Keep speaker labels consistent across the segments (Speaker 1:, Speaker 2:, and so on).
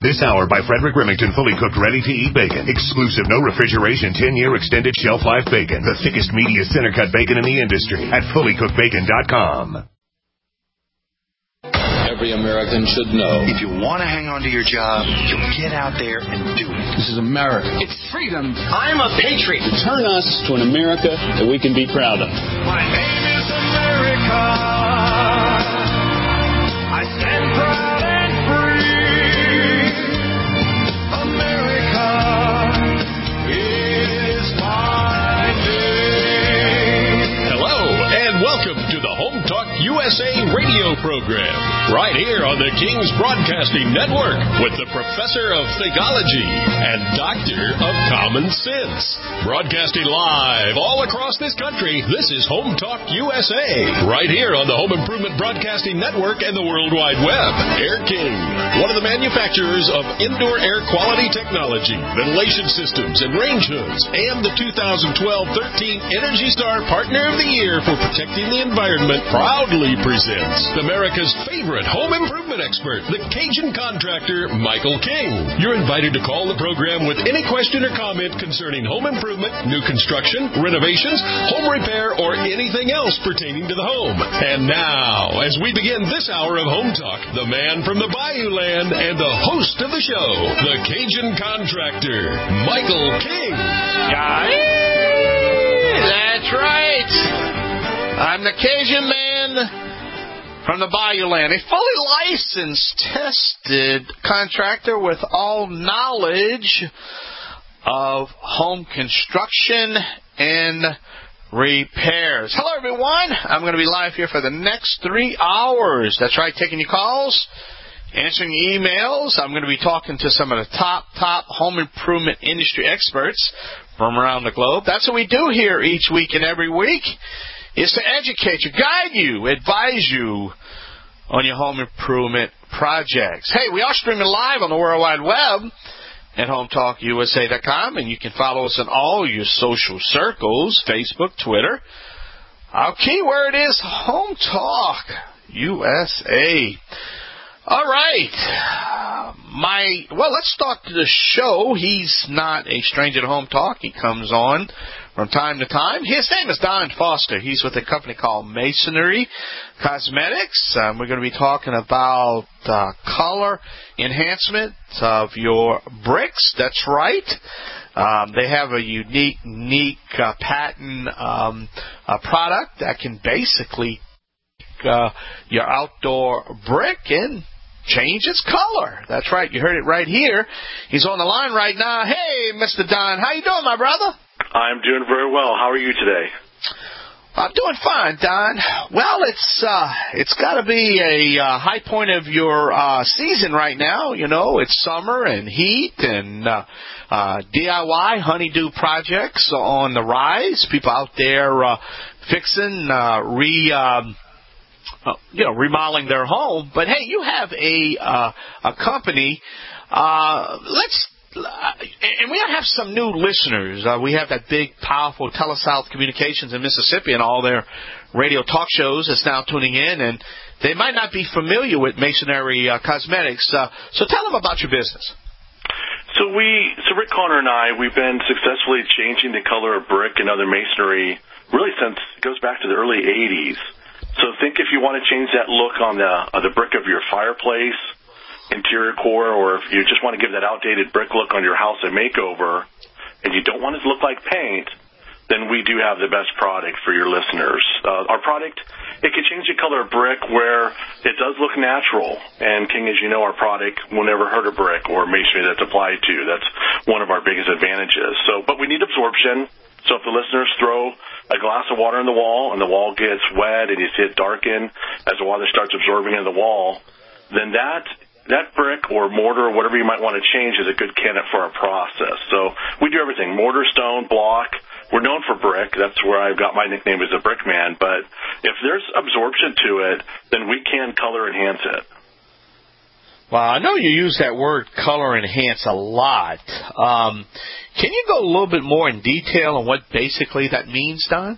Speaker 1: This hour by Frederick Remington, fully cooked, ready-to-eat bacon. Exclusive, no refrigeration, 10-year extended shelf life bacon. The thickest, meatiest center-cut bacon in the industry at fullycookedbacon.com.
Speaker 2: Every American should know.
Speaker 3: If you want to hang on to your job, you get out there and do it.
Speaker 2: This is America.
Speaker 4: It's freedom. I'm a patriot.
Speaker 2: Turn us to an America that we can be proud of.
Speaker 5: My name is America. I stand proud and free. America is my name.
Speaker 6: Hello, and welcome to the Home Talk USA radio program, right here on the King's Broadcasting Network with the Professor of Thegology and Doctor of Common Sense. Broadcasting live all across this country, this is Home Talk USA, right here on the Home Improvement Broadcasting Network and the World Wide Web. Air King, one of the manufacturers of indoor air quality technology, ventilation systems, and range hoods, and the 2012-13 Energy Star Partner of the Year for protecting the environment, proudly presents America's favorite home improvement expert, the Cajun contractor, Michael King. You're invited to call the program with any question or comment concerning home improvement, new construction, renovations, home repair, or anything else pertaining to the home. And now, as we begin this hour of Home Talk, the man from the Bayou Land and the host of the show, the Cajun contractor, Michael King.
Speaker 7: That's right. I'm the Cajun man from the Bayou Land, a fully licensed, tested contractor with all knowledge of home construction and repairs. Hello, everyone. I'm going to be live here for the next 3 hours. That's right, taking your calls, answering your emails. I'm going to be talking to some of the top home improvement industry experts from around the globe. That's what we do here each week and every week, is to educate you, guide you, advise you on your home improvement projects. Hey, we are streaming live on the World Wide Web at HomeTalkUSA.com, and you can follow us on all your social circles, Facebook, Twitter. Our keyword is Home Talk USA. All right. Let's start the show. He's not a stranger to Home Talk. He comes on from time to time. His name is Don Foster. He's with a company called Masonry Cosmetics. We're going to be talking about color enhancement of your bricks. That's right. They have a unique patent product that can basically your outdoor brick and change its color. That's right. You heard it right here. He's on the line right now. Hey, Mr. Don. How you doing, my brother?
Speaker 8: I'm doing very well. How are you today?
Speaker 7: I'm doing fine, Don. Well, it's got to be a high point of your season right now. You know, it's summer and heat and DIY honeydew projects on the rise. People out there fixing, remodeling their home. But hey, you have a company. And we have some new listeners. We have that big, powerful TeleSouth Communications in Mississippi and all their radio talk shows that's now tuning in, and they might not be familiar with Masonry Cosmetics. So tell them about your business.
Speaker 8: So Rick Conner and I, we've been successfully changing the color of brick and other masonry really since it goes back to the early 80s. So think if you want to change that look on the brick of your fireplace, interior core, or if you just want to give that outdated brick look on your house a makeover and you don't want it to look like paint, then we do have the best product for your listeners. Our product, it can change the color of brick where it does look natural. And, King, as you know, our product will never hurt a brick or masonry that's applied to. That's one of our biggest advantages. But we need absorption. So if the listeners throw a glass of water in the wall and the wall gets wet and you see it darken as the water starts absorbing into the wall, then that brick or mortar or whatever you might want to change is a good candidate for our process. So we do everything, mortar, stone, block. We're known for brick. That's where I've got my nickname as a brick man. But if there's absorption to it, then we can color enhance it.
Speaker 7: Well, I know you use that word color enhance a lot. Can you go a little bit more in detail on what basically that means, Don?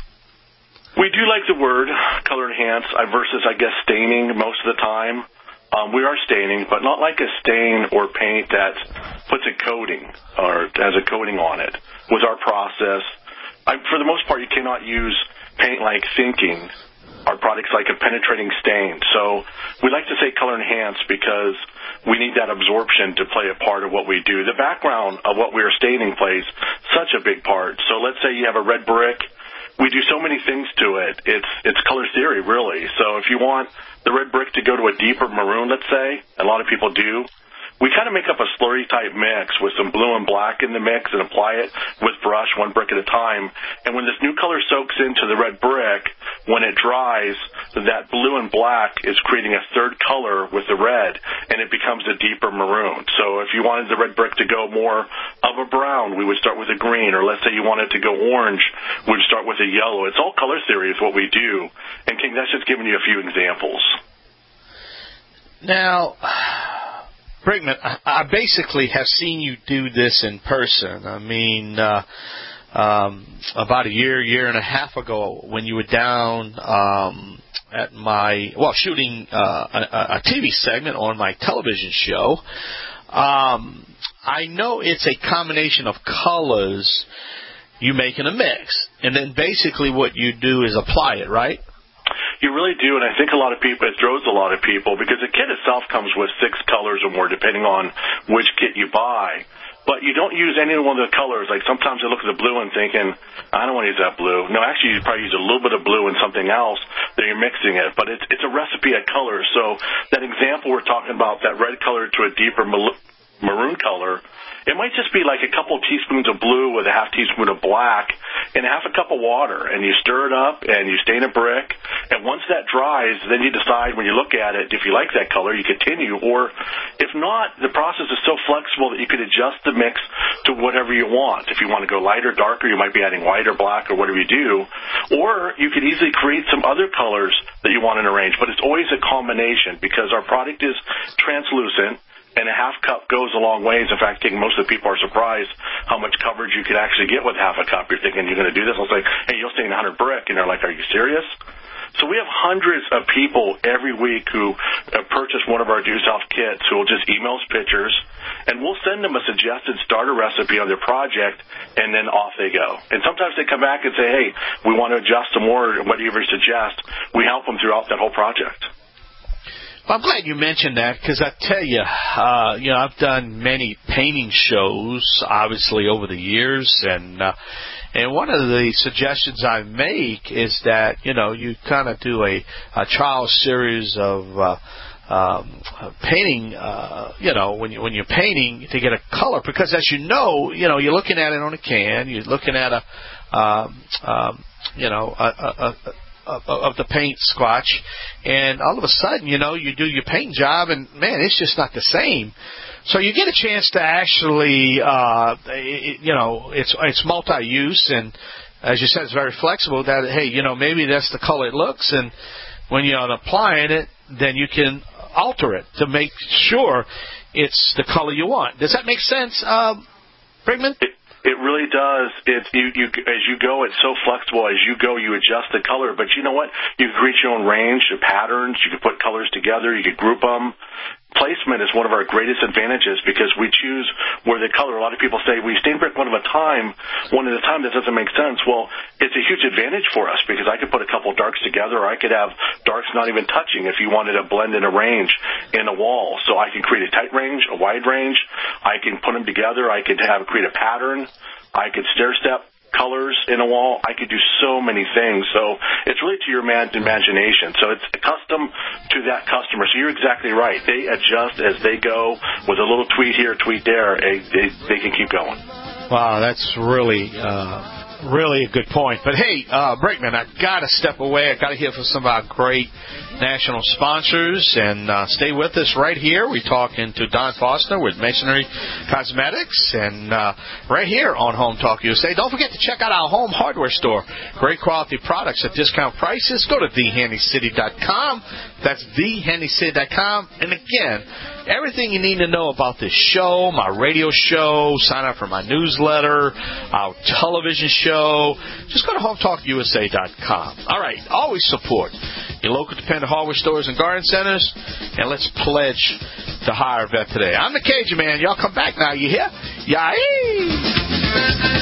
Speaker 8: We do like the word color enhance versus, I guess, staining most of the time. We are staining, but not like a stain or paint that puts a coating or has a coating on it. With our process, for the most part, you cannot use paint like thinking. Our product's like a penetrating stain. So we like to say color enhanced because we need that absorption to play a part of what we do. The background of what we are staining plays such a big part. So let's say you have a red brick. We do so many things to it. It's color theory, really. So if you want the red brick to go to a deeper maroon, let's say, a lot of people do, we kind of make up a slurry-type mix with some blue and black in the mix and apply it with brush, one brick at a time. And when this new color soaks into the red brick, when it dries, that blue and black is creating a third color with the red, and it becomes a deeper maroon. So if you wanted the red brick to go more of a brown, we would start with a green. Or let's say you wanted to go orange, we'd start with a yellow. It's all color theory is what we do. And, King, that's just giving you a few examples.
Speaker 7: Now, Brinkman, I basically have seen you do this in person. I mean, about a year and a half ago when you were down at shooting a TV segment on my television show. I know it's a combination of colors you make in a mix, and then basically what you do is apply it, right?
Speaker 8: You really do, and I think it throws a lot of people because the kit itself comes with 6 colors or more depending on which kit you buy. But you don't use any one of the colors. Like sometimes I look at the blue and thinking, I don't want to use that blue. No, actually you probably use a little bit of blue and something else that you're mixing it. But it's a recipe of colors. So that example we're talking about, that red color to a deeper maroon color, it might just be like a couple teaspoons of blue with a half teaspoon of black and half a cup of water, and you stir it up and you stain a brick, and once that dries, then you decide when you look at it, if you like that color, you continue, or if not, the process is so flexible that you could adjust the mix to whatever you want. If you want to go lighter, darker, you might be adding white or black or whatever you do, or you could easily create some other colors that you want in a range, but it's always a combination because our product is translucent, and a half cup goes a long ways. In fact, most of the people are surprised how much coverage you could actually get with half a cup. You're thinking, you're going to do this? I'll say, hey, you'll stain 100 brick. And they're like, are you serious? So we have hundreds of people every week who purchase one of our Due South kits who will just email us pictures, and we'll send them a suggested starter recipe on their project, and then off they go. And sometimes they come back and say, hey, we want to adjust some more, whatever you suggest. We help them throughout that whole project.
Speaker 7: Well, I'm glad you mentioned that because I tell you, I've done many painting shows, obviously, over the years, and one of the suggestions I make is that, you kind of do a trial series of painting, when you're painting to get a color, because as you're looking at it on a can, you're looking at of the paint squatch, and all of a sudden, you do your paint job, and man, it's just not the same. So you get a chance to actually, it's multi-use, and as you said, it's very flexible. That hey, maybe that's the color it looks, and when you're applying it, then you can alter it to make sure it's the color you want. Does that make sense, Brinkman?
Speaker 8: It really does. As you go, it's so flexible. As you go, you adjust the color. But you know what? You can create your own range, your patterns. You can put colors together. You can group them. Placement is one of our greatest advantages because we choose where the color. A lot of people say, we stain brick one at a time. One at a time, that doesn't make sense. Well, it's a huge advantage for us because I could put a couple darks together, or I could have darks not even touching if you wanted to blend in a range in a wall. So I can create a tight range, a wide range. I can put them together. I could create a pattern. I could stair-step colors in a wall. I could do so many things. So it's really to your imagination. So it's custom to that customer. So you're exactly right. They adjust as they go with a little tweet here, tweet there. They can keep going.
Speaker 7: Wow, that's really a good point. But hey, Brinkman, I've got to step away. I've got to hear from some of our great national sponsors, and stay with us right here. We're talking to Don Foster with Masonry Cosmetics, and right here on Home Talk USA. Don't forget to check out our home hardware store. Great quality products at discount prices. Go to thehandycity.com. That's thehandycity.com. And again, everything you need to know about this show, my radio show, sign up for my newsletter, our television show, just go to HomeTalkUSA.com. All right, always support your local dependent hardware stores and garden centers, and let's pledge to hire a vet today. I'm the Cajun Man. Y'all come back now. You hear? Yay!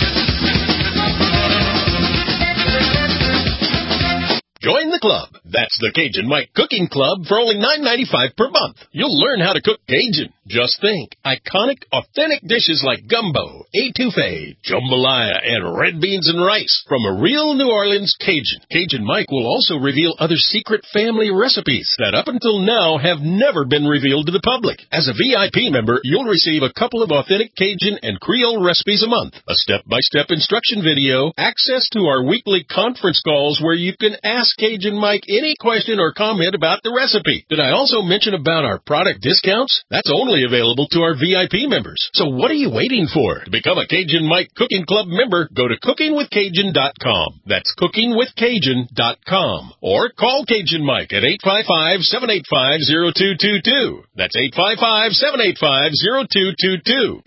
Speaker 6: Join the club. That's the Cajun Mike Cooking Club for only $9.95 per month. You'll learn how to cook Cajun. Just think, iconic, authentic dishes like gumbo, etouffee, jambalaya, and red beans and rice from a real New Orleans Cajun. Cajun Mike will also reveal other secret family recipes that up until now have never been revealed to the public. As a VIP member, you'll receive a couple of authentic Cajun and Creole recipes a month, a step-by-step instruction video, access to our weekly conference calls where you can ask Cajun Mike any question or comment about the recipe. Did I also mention about our product discounts? That's only available to our VIP members. So what are you waiting for? To become a Cajun Mike Cooking Club member, go to cookingwithcajun.com. That's cookingwithcajun.com. Or call Cajun Mike at 855-785-0222. That's 855-785-0222.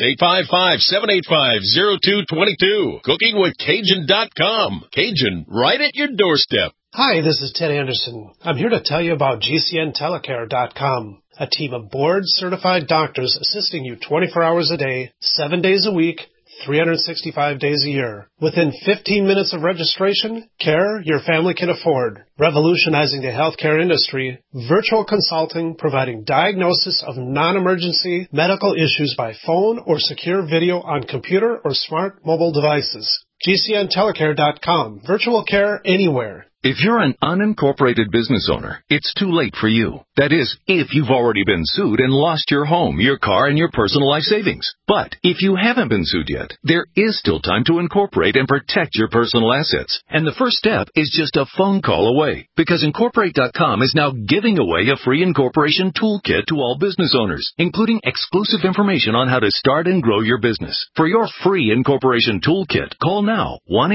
Speaker 6: 855-785-0222. Cookingwithcajun.com. Cajun, right at your doorstep.
Speaker 9: Hi, this is Ted Anderson. I'm here to tell you about GCNtelecare.com, a team of board-certified doctors assisting you 24 hours a day, 7 days a week, 365 days a year. Within 15 minutes of registration, care your family can afford. Revolutionizing the healthcare industry, virtual consulting providing diagnosis of non-emergency medical issues by phone or secure video on computer or smart mobile devices. GCNtelecare.com. Virtual care anywhere.
Speaker 10: If you're an unincorporated business owner, it's too late for you. That is, if you've already been sued and lost your home, your car, and your personal life savings. But if you haven't been sued yet, there is still time to incorporate and protect your personal assets. And the first step is just a phone call away, because Incorporate.com is now giving away a free incorporation toolkit to all business owners, including exclusive information on how to start and grow your business. For your free incorporation toolkit, call now,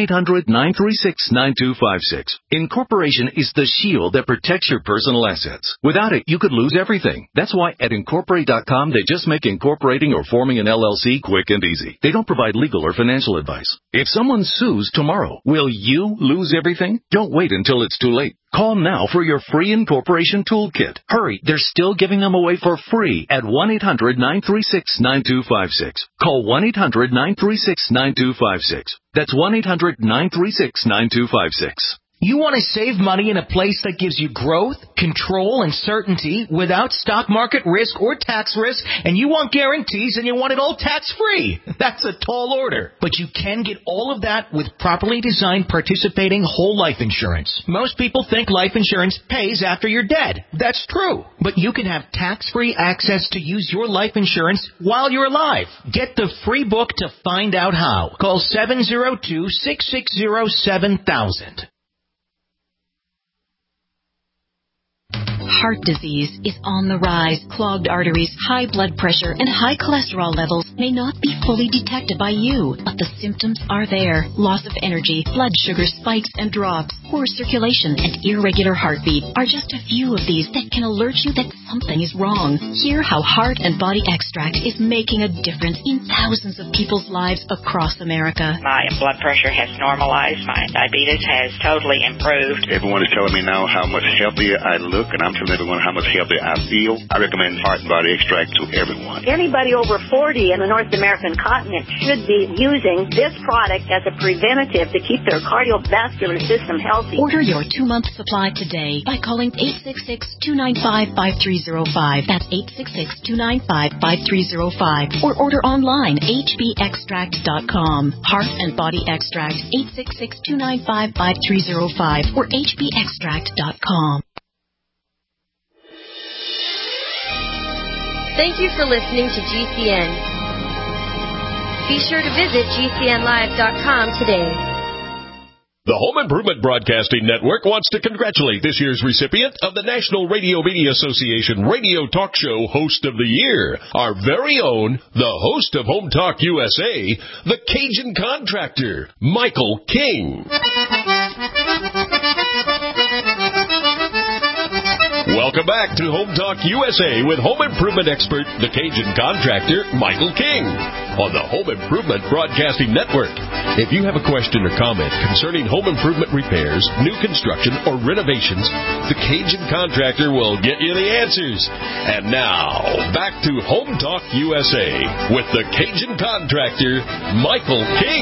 Speaker 10: 1-800-936-9256. Incorporation is the shield that protects your personal assets. Without it, you could lose everything. That's why at Incorporate.com, they just make incorporating or forming an LLC quick and easy. They don't provide legal or financial advice. If someone sues tomorrow, will you lose everything? Don't wait until it's too late. Call now for your free incorporation toolkit. Hurry, they're still giving them away for free at 1-800-936-9256. Call 1-800-936-9256. That's 1-800-936-9256.
Speaker 11: You want to save money in a place that gives you growth, control, and certainty without stock market risk or tax risk, and you want guarantees and you want it all tax-free. That's a tall order. But you can get all of that with properly designed participating whole life insurance. Most people think life insurance pays after you're dead. That's true. But you can have tax-free access to use your life insurance while you're alive. Get the free book to find out how. Call 702-660-7000.
Speaker 12: Heart disease is on the rise. Clogged arteries, high blood pressure, and high cholesterol levels may not be fully detected by you, but the symptoms are there. Loss of energy, blood sugar spikes and drops, poor circulation, and irregular heartbeat are just a few of these that can alert you that something is wrong. Hear how Heart and Body Extract is making a difference in thousands of people's lives across America.
Speaker 13: My blood pressure has normalized. My diabetes has totally improved.
Speaker 14: Everyone is telling me now how much healthier I look, and I'm telling everyone how much healthier I feel. I recommend Heart and Body Extract to everyone.
Speaker 15: Anybody over 40 in the North American continent should be using this product as a preventative to keep their cardiovascular system healthy.
Speaker 12: Order your 2-month supply today by calling 866-295-5305. That's 866-295-5305. Or order online, hbextract.com. Heart and Body Extract, 866-295-5305 or hbextract.com.
Speaker 16: Thank you for listening to GCN. Be sure to visit GCNlive.com today.
Speaker 6: The Home Improvement Broadcasting Network wants to congratulate this year's recipient of the National Radio Media Association Radio Talk Show Host of the Year, our very own, the host of Home Talk USA, the Cajun Contractor, Michael King. Welcome back to Home Talk USA with home improvement expert, the Cajun contractor, Michael King, on the Home Improvement Broadcasting Network. If you have a question or comment concerning home improvement repairs, new construction, or renovations, the Cajun contractor will get you the answers. And now, back to Home Talk USA with the Cajun contractor, Michael King.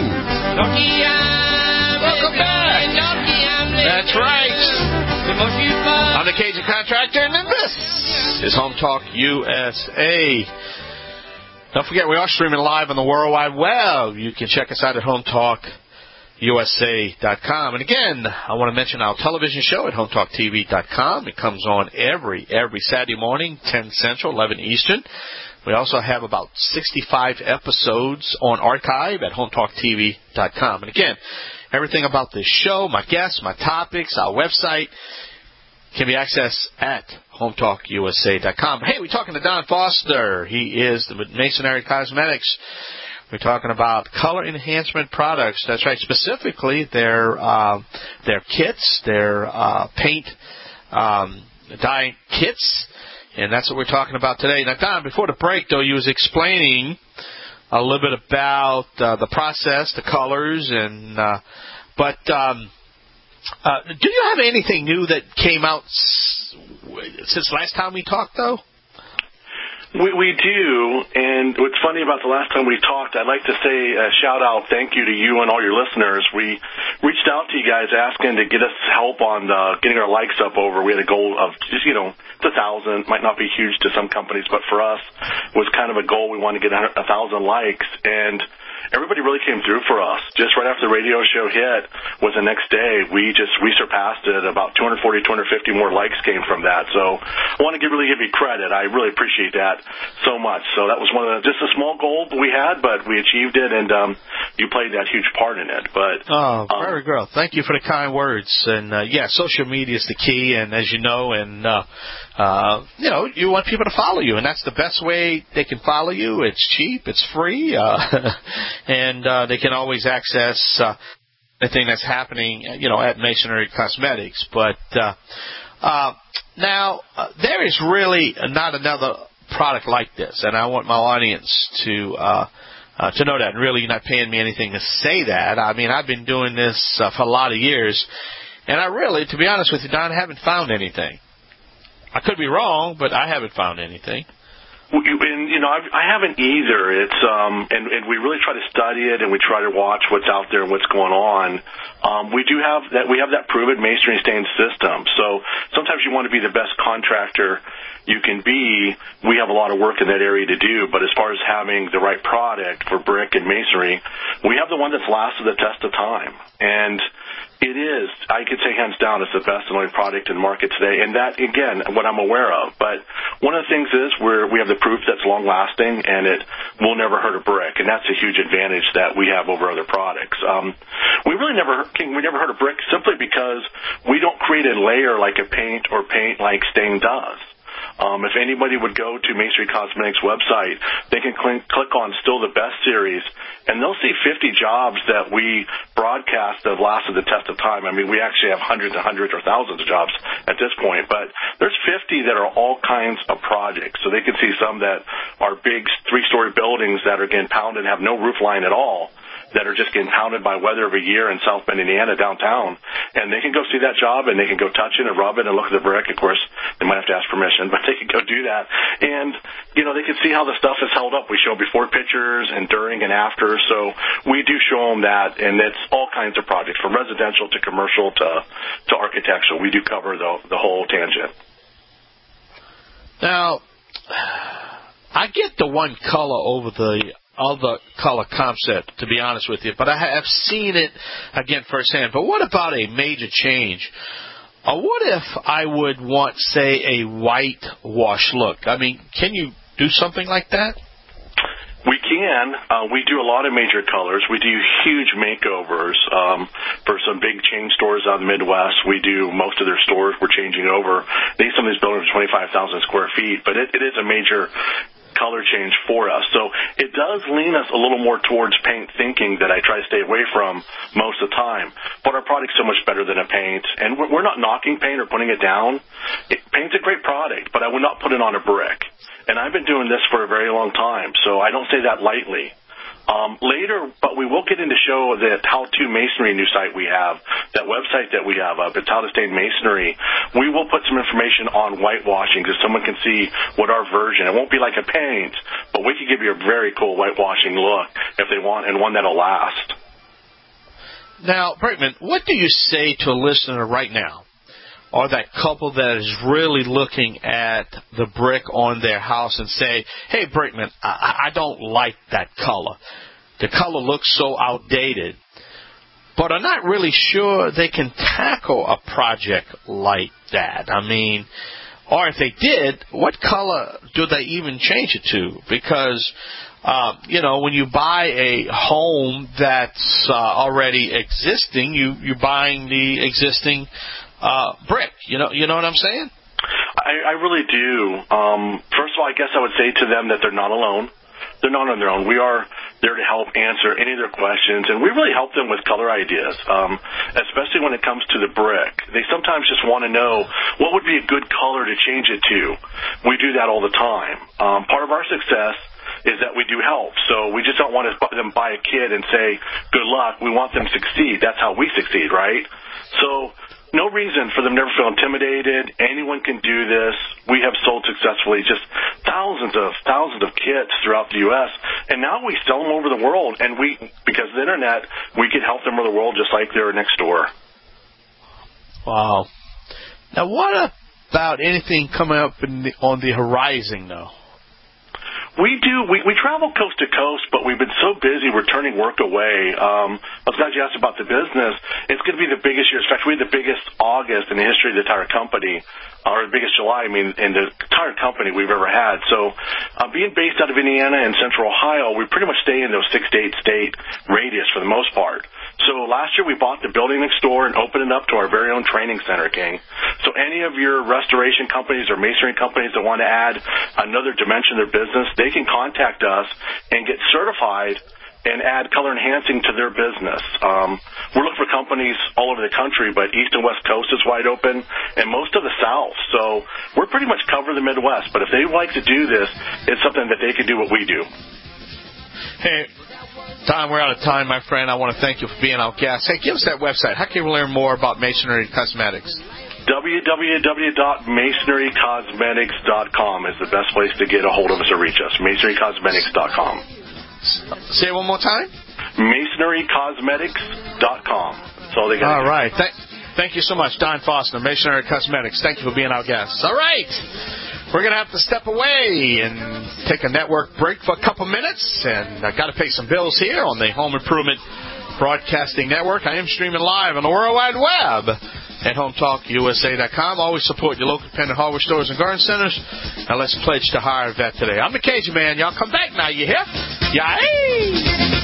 Speaker 7: Welcome back. That's right. I'm the Cajun contractor, and this is Home Talk USA. Don't forget, we are streaming live on the World Wide Web. You can check us out at HomeTalkUSA.com. And again, I want to mention our television show at HomeTalkTV.com. It comes on every Saturday morning, 10 Central, 11 Eastern. We also have about 65 episodes on archive at HomeTalkTV.com. And again, everything about this show, my guests, my topics, our website can be accessed at HomeTalkUSA.com. Hey, we're talking to Don Foster. He is the Masonry Cosmetics. We're talking about color enhancement products. That's right, specifically their kits, their paint dye kits, and that's what we're talking about today. Now, Don, before the break, though, you was explaining a little bit about the process, the colors, and but do you have anything new that came out since last time we talked, though?
Speaker 8: We do, and what's funny about the last time we talked, I'd like to say a shout-out thank you to you and all your listeners. We reached out to you guys asking to get us help on getting our likes up over. We had a goal of just, it's 1,000. Might not be huge to some companies, but for us, it was kind of a goal. We wanted to get 1,000 likes, and everybody really came through for us. Just right after the radio show hit was the next day, we surpassed it. About 240, 250 more likes came from that. So I want to really give you credit. I really appreciate that so much. So that was just a small goal we had, but we achieved it, and you played that huge part in it. But
Speaker 7: very good. Thank you for the kind words. And social media is the key, and as you know, and you want people to follow you, and that's the best way they can follow you. It's cheap, it's free, and they can always access anything that's happening, at Masonry Cosmetics. But now there is really not another product like this, and I want my audience to know that. And really, you're not paying me anything to say that. I mean, I've been doing this for a lot of years, and I really, to be honest with you, Don, haven't found anything. I could be wrong, but I haven't found anything.
Speaker 8: And, I haven't either. It's and we really try to study it, and we try to watch what's out there and what's going on. We have that proven masonry stained system. So sometimes you want to be the best contractor you can be. We have a lot of work in that area to do, but as far as having the right product for brick and masonry, we have the one that's lasted the test of time. And it is, I could say hands down, it's the best and only product in the market today. And that, again, what I'm aware of. But one of the things is we have the proof that's long-lasting, and it will never hurt a brick. And that's a huge advantage that we have over other products. We never hurt a brick simply because we don't create a layer like a paint or paint like stain does. If anybody would go to Masonry Cosmetics website, they can click on Still the Best series, and they'll see 50 jobs that we broadcast that have lasted the test of time. I mean, we actually have hundreds or thousands of jobs at this point, but there's 50 that are all kinds of projects. So they can see some that are big 3-story buildings that are getting pounded and have no roof line at all, that are just getting pounded by weather of a year in South Bend, Indiana, downtown. And they can go see that job, and they can go touch it and rub it and look at the brick. Of course, they might have to ask permission, but they can go do that. And, they can see how the stuff is held up. We show before pictures and during and after. So we do show them that, and it's all kinds of projects, from residential to commercial to architectural. We do cover the whole tangent.
Speaker 7: Now, I get the one color over the other color concept, to be honest with you, but I have seen it again firsthand. But what about a major change? What if I would want, say, a whitewash look? I mean, can you do something like that?
Speaker 8: We can. We do a lot of major colors. We do huge makeovers for some big chain stores out in the Midwest. We do most of their stores. We're changing over. Some of these buildings are 25,000 square feet, but it is a major color change for us. So it does lean us a little more towards paint thinking that I try to stay away from most of the time. But our product's so much better than a paint. And we're not knocking paint or putting it down. Paint's a great product, but I would not put it on a brick. And I've been doing this for a very long time, so I don't say that lightly. Later, but we will get into show that How-To Masonry new site we have, that website that we have up, it's How to Stain Masonry. We will put some information on whitewashing so someone can see what our version, it won't be like a paint, but we can give you a very cool whitewashing look if they want, and one that'll last.
Speaker 7: Now, Brinkman, what do you say to a listener right now, or that couple that is really looking at the brick on their house and say, hey, Brinkman, I don't like that color. The color looks so outdated, but are not really sure they can tackle a project like that. I mean, or if they did, what color do they even change it to? Because, when you buy a home that's already existing, you're buying the existing brick. You know what I'm saying?
Speaker 8: I really do. First of all, I guess I would say to them that they're not alone. They're not on their own. We are there to help answer any of their questions, and we really help them with color ideas, especially when it comes to the brick. They sometimes just want to know what would be a good color to change it to. We do that all the time. Part of our success is that we do help. So we just don't want to buy a kit and say, good luck. We want them to succeed. That's how we succeed, right? So no reason for them to never feel intimidated. Anyone can do this. We have sold successfully just thousands of kits throughout the U.S., and now we sell them over the world. And because of the Internet, we can help them over the world just like they're next door.
Speaker 7: Wow. Now, what about anything coming up on the horizon, though?
Speaker 8: We do. We travel coast to coast, but we've been so busy we're turning work away. I was glad you asked about the business. It's going to be the biggest year. In fact, we had the biggest August in the history of the entire company, or the biggest July, in the entire company we've ever had. So being based out of Indiana and Central Ohio, we pretty much stay in those 6 to 8 state radius for the most part. So last year we bought the building next door and opened it up to our very own training center, King. So any of your restoration companies or masonry companies that want to add another dimension of their business, they can contact us and get certified and add color enhancing to their business. We're looking for companies all over the country, but East and West Coast is wide open, and most of the South. So we're pretty much cover the Midwest. But if they like to do this, it's something that they can do what we do.
Speaker 7: Hey, Tom, we're out of time, my friend. I want to thank you for being our guest. Hey, give us that website. How can we learn more about Masonry Cosmetics?
Speaker 8: www.masonrycosmetics.com is the best place to get a hold of us or reach us. masonrycosmetics.com.
Speaker 7: Say it one more time.
Speaker 8: masonrycosmetics.com. That's all they got.
Speaker 7: All right. Thank you so much, Don Foster, Masonry Cosmetics. Thank you for being our guest. All right. We're going to have to step away and take a network break for a couple minutes. And I've got to pay some bills here on the Home Improvement Broadcasting Network. I am streaming live on the World Wide Web at HomeTalkUSA.com. Always support your local independent hardware stores and garden centers. Now let's pledge to hire a vet today. I'm the Cajun Man. Y'all come back now. You hear? Yay!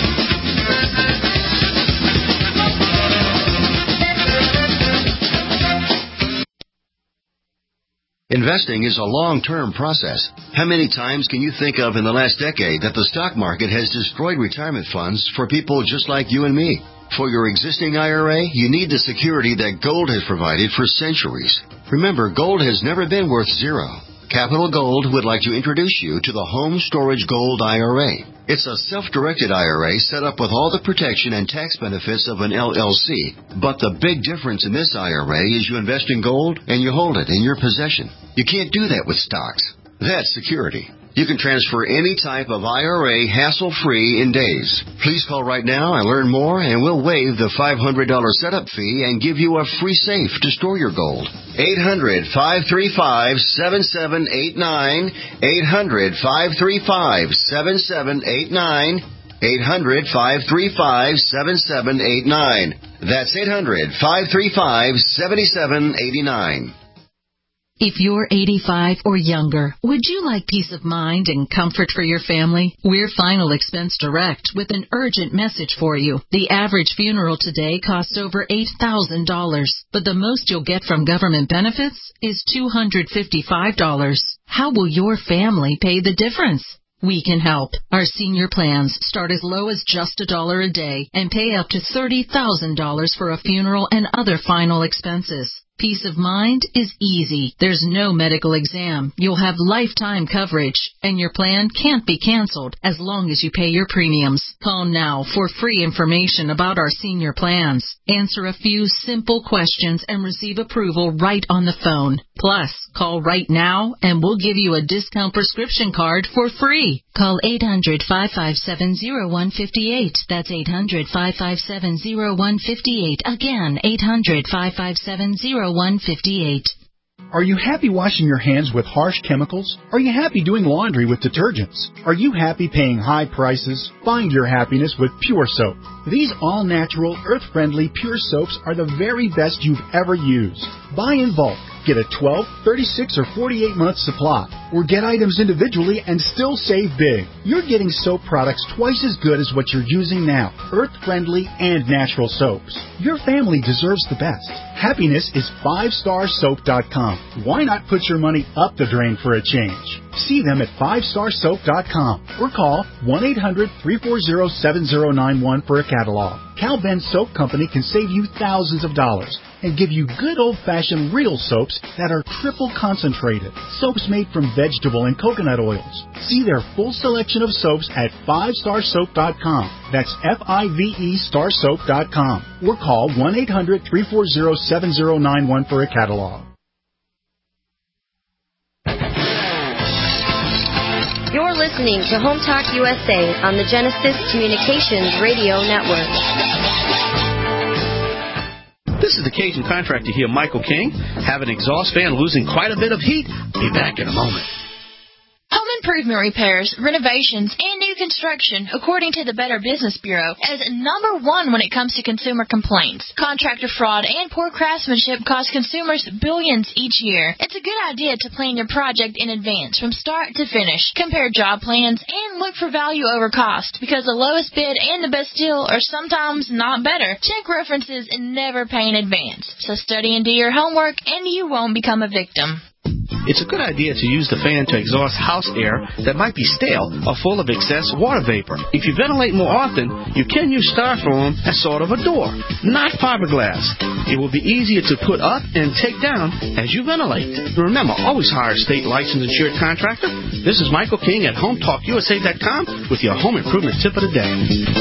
Speaker 17: Investing is a long-term process. How many times can you think of in the last decade that the stock market has destroyed retirement funds for people just like you and me? For your existing IRA, you need the security that gold has provided for centuries. Remember, gold has never been worth zero. Capital Gold would like to introduce you to the Home Storage Gold IRA. It's a self-directed IRA set up with all the protection and tax benefits of an LLC. But the big difference in this IRA is you invest in gold and you hold it in your possession. You can't do that with stocks. That's security. You can transfer any type of IRA hassle-free in days. Please call right now and learn more, and we'll waive the $500 setup fee and give you a free safe to store your gold. 800-535-7789. 800-535-7789. 800-535-7789. That's 800-535-7789.
Speaker 12: If you're 85 or younger, would you like peace of mind and comfort for your family? We're Final Expense Direct with an urgent message for you. The average funeral today costs over $8,000, but the most you'll get from government benefits is $255. How will your family pay the difference? We can help. Our senior plans start as low as just $1 a day and pay up to $30,000 for a funeral and other final expenses. Peace of mind is easy. There's no medical exam. You'll have lifetime coverage, and your plan can't be canceled as long as you pay your premiums. Call now for free information about our senior plans. Answer a few simple questions and receive approval right on the phone. Plus, call right now and we'll give you a discount prescription card for free. Call 800-557-0158. That's 800-557-0158. Again, 800-557-0158.
Speaker 18: Are you happy washing your hands with harsh chemicals? Are you happy doing laundry with detergents? Are you happy paying high prices? Find your happiness with Pure Soap. These all-natural, earth-friendly Pure Soaps are the very best you've ever used. Buy in bulk. Get a 12, 36, or 48-month supply. Or get items individually and still save big. You're getting soap products twice as good as what you're using now. Earth-friendly and natural soaps. Your family deserves the best. Happiness is 5starsoap.com. Why not put your money up the drain for a change? See them at 5starsoap.com or call 1-800-340-7091 for a catalog. Cal Ben Soap Company can save you thousands of dollars and give you good old-fashioned real soaps that are triple concentrated. Soaps made from vegetable and coconut oils. See their full selection of soaps at 5starsoap.com. That's F-I-V-E starsoap.com. Or call 1-800-340-7091 for a catalog.
Speaker 16: You're listening to Home Talk USA on the Genesis Communications Radio Network.
Speaker 7: This is the Cajun contractor here, Michael King. Have an exhaust fan losing quite a bit of heat? Be back in a moment.
Speaker 19: Home improvement repairs, renovations, and new construction, according to the Better Business Bureau, is number one when it comes to consumer complaints. Contractor fraud and poor craftsmanship cost consumers billions each year. It's a good idea to plan your project in advance from start to finish. Compare job plans and look for value over cost, because the lowest bid and the best deal are sometimes not better. Check references and never pay in advance. So study and do your homework, and you won't become a victim.
Speaker 7: It's a good idea to use the fan to exhaust house air that might be stale or full of excess water vapor. If you ventilate more often, you can use styrofoam as sort of a door, not fiberglass. It will be easier to put up and take down as you ventilate. Remember, always hire a state licensed insured contractor. This is Michael King at HomeTalkUSA.com with your home improvement tip of the day.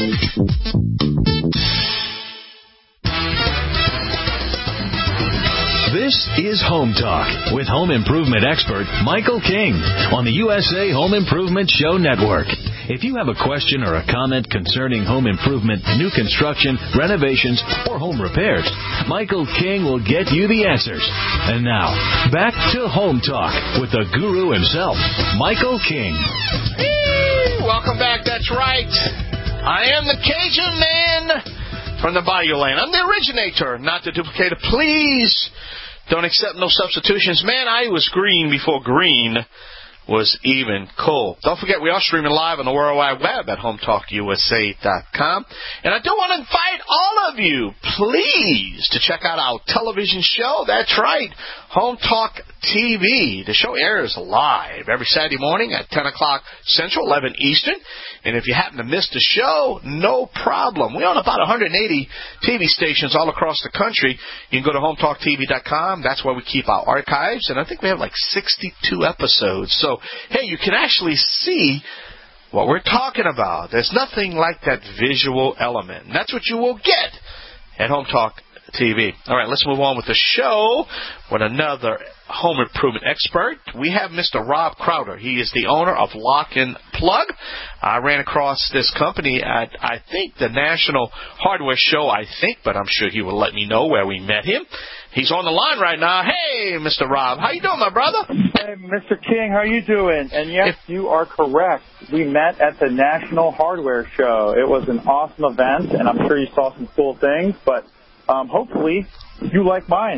Speaker 20: This is Home Talk with home improvement expert Michael King on the USA Home Improvement Show Network. If you have a question or a comment concerning home improvement, new construction, renovations, or home repairs, Michael King will get you the answers. And now, back to Home Talk with the guru himself, Michael King.
Speaker 7: Welcome back. That's right. I am the Cajun man from the Bayou Land. I'm the originator, not the duplicator. Please don't accept no substitutions. Man, I was green before green was even cool. Don't forget, we are streaming live on the World Wide Web at HomeTalkUSA.com. And I do want to invite all of you, please, to check out our television show. That's right, Home Talk TV. The show airs live every Saturday morning at 10 o'clock Central, 11 Eastern. And if you happen to miss the show, no problem. We own about 180 TV stations all across the country. You can go to HomeTalkTV.com. That's where we keep our archives. And I think we have like 62 episodes. So, hey, you can actually see what we're talking about. There's nothing like that visual element. And that's what you will get at Home Talk TV. All right, let's move on with the show with another home improvement expert. We have Mr. Rob Crowder. He is the owner of Lock and Plug. I ran across this company at, I think, the National Hardware Show, but I'm sure he will let me know where we met him. He's on the line right now. Hey, Mr. Rob. How you doing, my brother?
Speaker 21: Hey, Mr. King. How you doing? And yes, you are correct. We met at the National Hardware Show. It was an awesome event, and I'm sure you saw some cool things, but hopefully you like mine.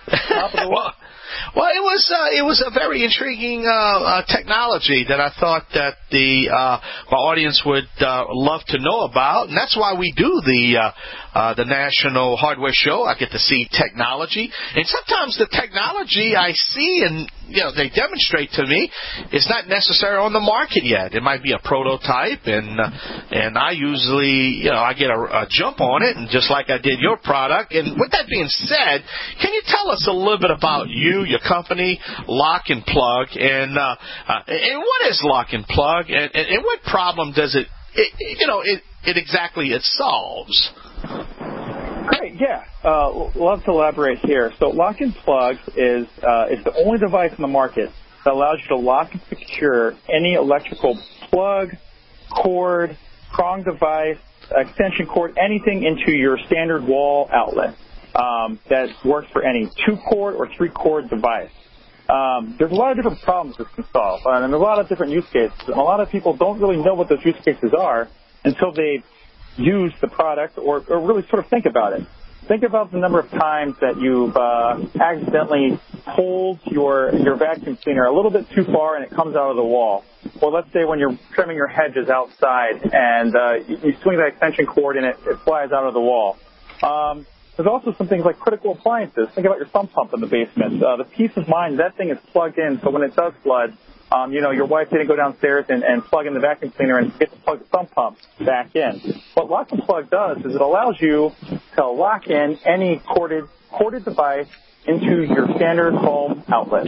Speaker 21: Top of the line.
Speaker 7: Well, it was a very intriguing technology that I thought that my audience would love to know about, and that's why we do the National Hardware Show. I get to see technology, and sometimes the technology I see and they demonstrate to me is not necessarily on the market yet. It might be a prototype, and I usually I get a jump on it, and just like I did your product. And with that being said, can you tell us a little bit about you, your company, Lock and Plug, and what is Lock and Plug, and what problem does it exactly solves?
Speaker 21: Great, yeah. Love to elaborate here. So Lock and Plug is the only device in the market that allows you to lock and secure any electrical plug, cord, prong device, extension cord, anything into your standard wall outlet that works for any 2-cord or 3-cord device. There's a lot of different problems this can solve, and there's a lot of different use cases. And a lot of people don't really know what those use cases are until they use the product or really sort of think about it. Think about the number of times that you've accidentally pulled your vacuum cleaner a little bit too far and it comes out of the wall. Or let's say when you're trimming your hedges outside and you swing that extension cord and it flies out of the wall. There's also some things like critical appliances. Think about your sump pump in the basement. The peace of mind, that thing is plugged in, so when it does flood, your wife didn't go downstairs and plug in the vacuum cleaner and get to plug the sump pump back in. What Lock and Plug does is it allows you to lock in any corded device into your standard home outlet.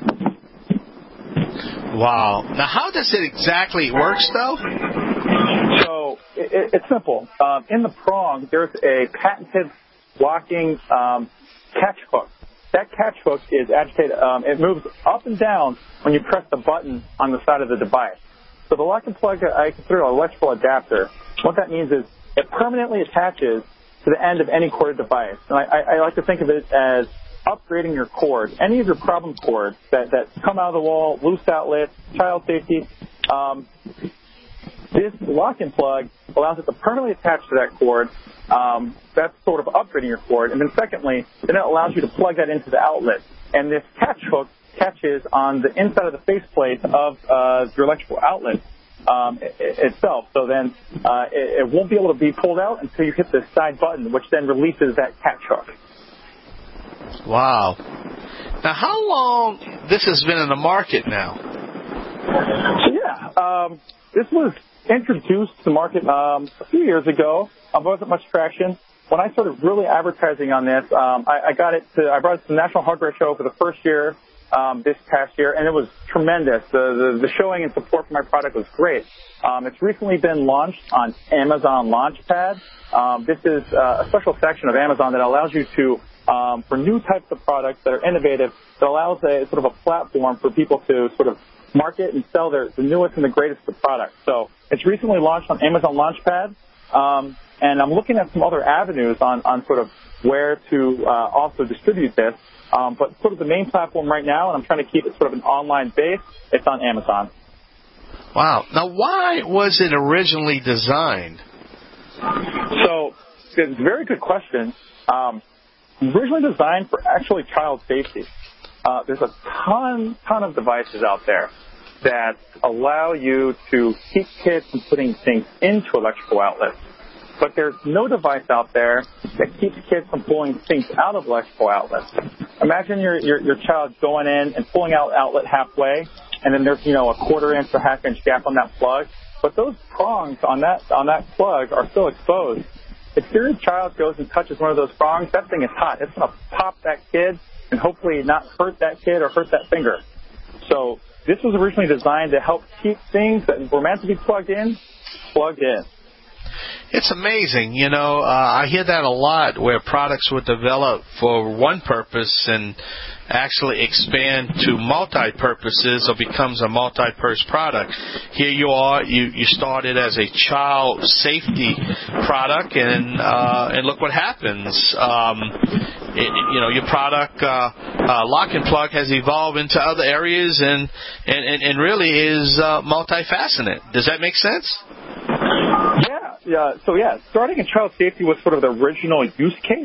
Speaker 7: Wow. Now, how does it exactly work, though?
Speaker 21: So it's simple. In the prong, there's a patented locking catch hook. That catch hook is agitated. It moves up and down when you press the button on the side of the device. So the Lock and Plug, I consider an electrical adapter. What that means is it permanently attaches to the end of any corded device. And I like to think of it as upgrading your cord. Any of your problem cords that come out of the wall, loose outlets, child safety, this Lock and Plug allows it to permanently attach to that cord. That's sort of upgrading your cord. And then secondly, then it allows you to plug that into the outlet. And this catch hook catches on the inside of the faceplate of your electrical outlet itself. So then it won't be able to be pulled out until you hit the side button, which then releases that catch hook.
Speaker 7: Wow. Now, how long this has been in the market now?
Speaker 21: So, yeah, this was introduced to the market a few years ago. There wasn't much traction. When I started really advertising on this, I brought it to the National Hardware Show for the first year this past year, and it was tremendous. The showing and support for my product was great. It's recently been launched on Amazon Launchpad. This is a special section of Amazon that allows you to, for new types of products that are innovative, that allows a sort of a platform for people to sort of market and sell the newest and the greatest of products. So it's recently launched on Amazon Launchpad. And I'm looking at some other avenues on sort of where to also distribute this. But sort of the main platform right now, and I'm trying to keep it sort of an online base, it's on Amazon.
Speaker 7: Wow. Now, why was it originally designed?
Speaker 21: So it's a very good question. Originally designed for actually child safety. There's a ton of devices out there that allow you to keep kids from putting things into electrical outlets. But there's no device out there that keeps kids from pulling things out of electrical outlets. Imagine your child going in and pulling out outlet halfway, and then there's a quarter-inch or half-inch gap on that plug. But those prongs on that plug are still exposed. If your child goes and touches one of those prongs, that thing is hot. It's going to pop that kid and hopefully not hurt that kid or hurt that finger. So this was originally designed to help keep things that were meant to be plugged in.
Speaker 7: It's amazing, I hear that a lot where products were developed for one purpose and actually expand to multi-purposes or becomes a multi-purpose product. Here you are, you started as a child safety product and look what happens. Your product, Lock and Plug, has evolved into other areas and really is multifaceted. Does that make sense?
Speaker 21: Yeah. So starting in child safety was sort of the original use case.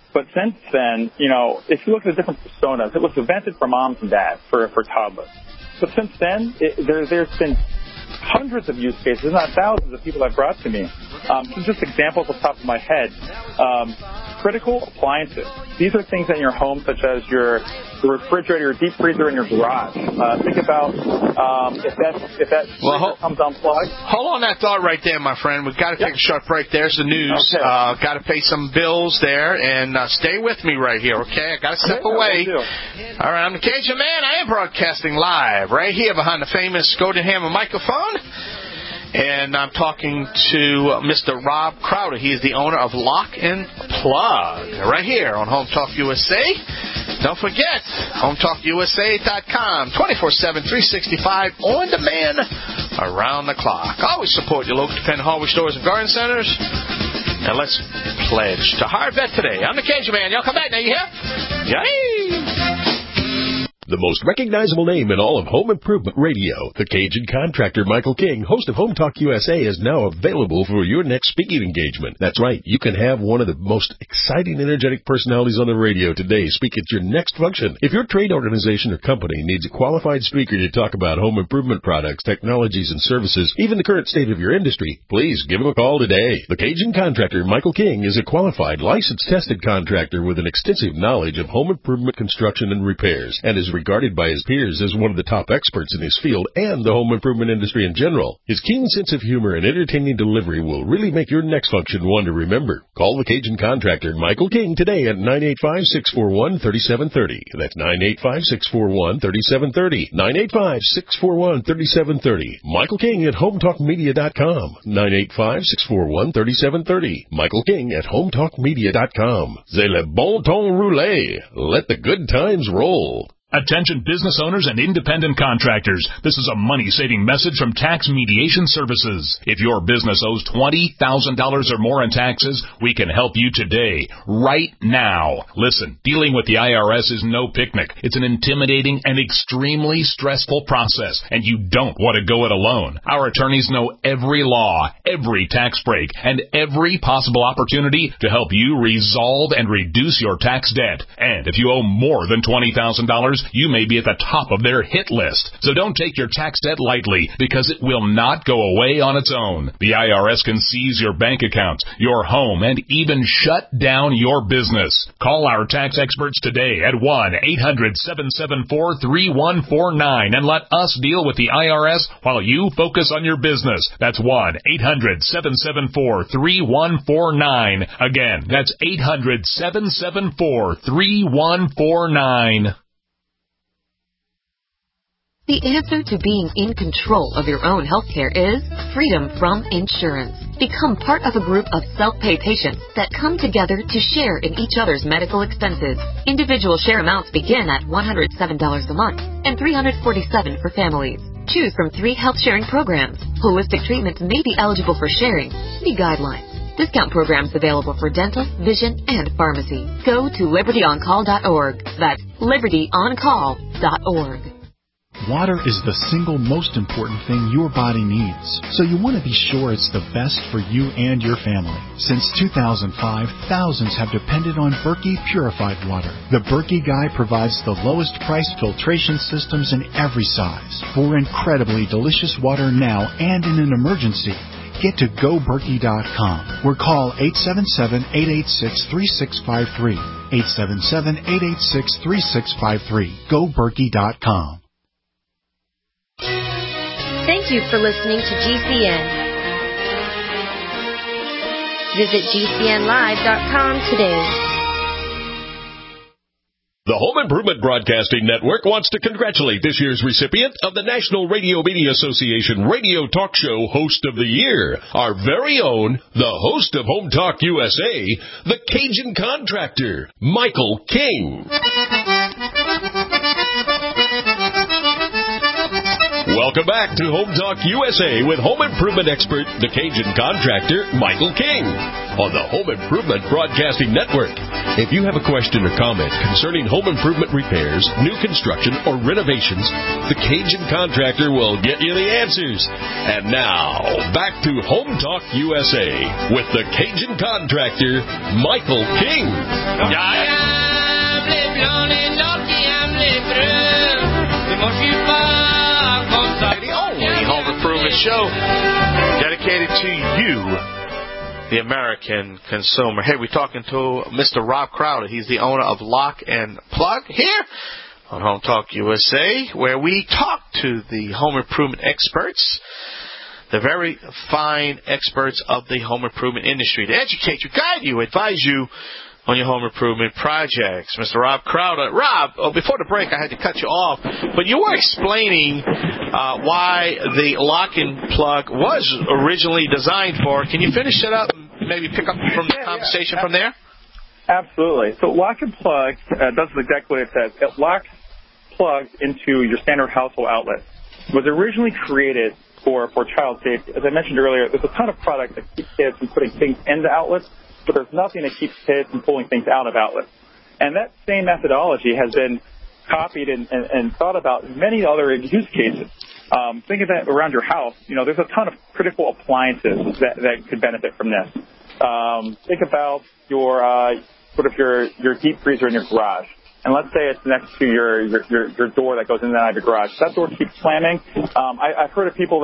Speaker 21: But since then, if you look at the different personas, it was invented for moms and dads, for toddlers. But since then, there's been hundreds of use cases, not thousands of people have brought to me. Some just examples off the top of my head. Critical appliances. These are things in your home, such as the refrigerator, your deep freezer in your garage. Think about if that freezer comes unplugged.
Speaker 7: Hold on that thought right there, my friend. We've got to take a short break. There's the news.
Speaker 21: Okay.
Speaker 7: Got to pay some bills there, and stay with me right here, okay? I got to step away. All right, I'm the Cajun Man. I am broadcasting live right here behind the famous Golden Hammer microphone. And I'm talking to Mr. Rob Crowder. He is the owner of Lock and Plug right here on Home Talk USA. Don't forget, HomeTalkUSA.com, 24/7, 365, on demand, around the clock. Always support your local dependent hardware stores and garden centers. And let's pledge to hire vet today. I'm the Cajun Man. Y'all come back now, you hear? Yay!
Speaker 6: The most recognizable name in all of home improvement radio, the Cajun contractor Michael King, host of Home Talk USA, is now available for your next speaking engagement. That's right, you can have one of the most exciting, energetic personalities on the radio today speak at your next function. If your trade organization or company needs a qualified speaker to talk about home improvement products, technologies, and services, even the current state of your industry, please give him a call today. The Cajun contractor Michael King is a qualified, licensed, tested contractor with an extensive knowledge of home improvement construction and repairs, and is regarded by his peers as one of the top experts in his field and the home improvement industry in general. His keen sense of humor and entertaining delivery will really make your next function one to remember. Call the Cajun contractor Michael King today at 985-641-3730. That's 985-641-3730. 985-641-3730. Michael King at HomeTalkMedia.com. 985-641-3730. Michael King at HomeTalkMedia.com. C'est le bon ton roulé. Let the good times roll.
Speaker 1: Attention business owners and independent contractors. This is a money-saving message from Tax Mediation Services. If your business owes $20,000 or more in taxes, we can help you today, right now. Listen, dealing with the IRS is no picnic. It's an intimidating and extremely stressful process, and you don't want to go it alone. Our attorneys know every law, every tax break, and every possible opportunity to help you resolve and reduce your tax debt. And if you owe more than $20,000, you may be at the top of their hit list. So don't take your tax debt lightly, because it will not go away on its own. The IRS can seize your bank accounts, your home, and even shut down your business. Call our tax experts today at 1-800-774-3149 and let us deal with the IRS while you focus on your business. That's 1-800-774-3149. Again, that's 800-774-3149.
Speaker 22: The answer to being in control of your own healthcare is freedom from insurance. Become part of a group of self-pay patients that come together to share in each other's medical expenses. Individual share amounts begin at $107 a month and $347 for families. Choose from 3 health-sharing programs. Holistic treatments may be eligible for sharing. See guidelines. Discount programs available for dental, vision, and pharmacy. Go to libertyoncall.org. That's libertyoncall.org.
Speaker 18: Water is the single most important thing your body needs, so you want to be sure it's the best for you and your family. Since 2005, thousands have depended on Berkey purified water. The Berkey Guy provides the lowest priced filtration systems in every size for incredibly delicious water now and in an emergency. Get to GoBerkey.com or call 877-886-3653. 877-886-3653. GoBerkey.com.
Speaker 16: Thank you for listening to GCN. Visit GCNlive.com today.
Speaker 6: The Home Improvement Broadcasting Network wants to congratulate this year's recipient of the National Radio Media Association Radio Talk Show Host of the Year, our very own, the host of Home Talk USA, the Cajun contractor, Michael King. Welcome back to Home Talk USA with home improvement expert, the Cajun contractor, Michael King, on the Home Improvement Broadcasting Network. If you have a question or comment concerning home improvement repairs, new construction, or renovations, the Cajun Contractor will get you the answers. And now, back to Home Talk USA with the Cajun Contractor, Michael King.
Speaker 7: The only home improvement show dedicated to you, the American consumer. Hey, we're talking to Mr. Rob Crowder. He's the owner of Lock and Plug here on Home Talk USA, where we talk to the home improvement experts, the very fine experts of the home improvement industry, to educate you, guide you, advise you on your home improvement projects. Mr. Rob Crowder. Rob, before the break, I had to cut you off, but you were explaining why the Lock and Plug was originally designed for. Can you finish it up and maybe pick up from the conversation from there?
Speaker 21: Absolutely. So Lock and Plug does exactly what it says. It locks plugs into your standard household outlet. It was originally created for child safety. As I mentioned earlier, there's a ton of products that keep kids from putting things into outlets, but there's nothing that keeps kids from pulling things out of outlets. And that same methodology has been copied and thought about in many other use cases. Think of that around your house. You know, there's a ton of critical appliances that could benefit from this. Think about your your deep freezer in your garage. And let's say it's next to your door that goes in and out of your garage. That door keeps slamming. I've heard of people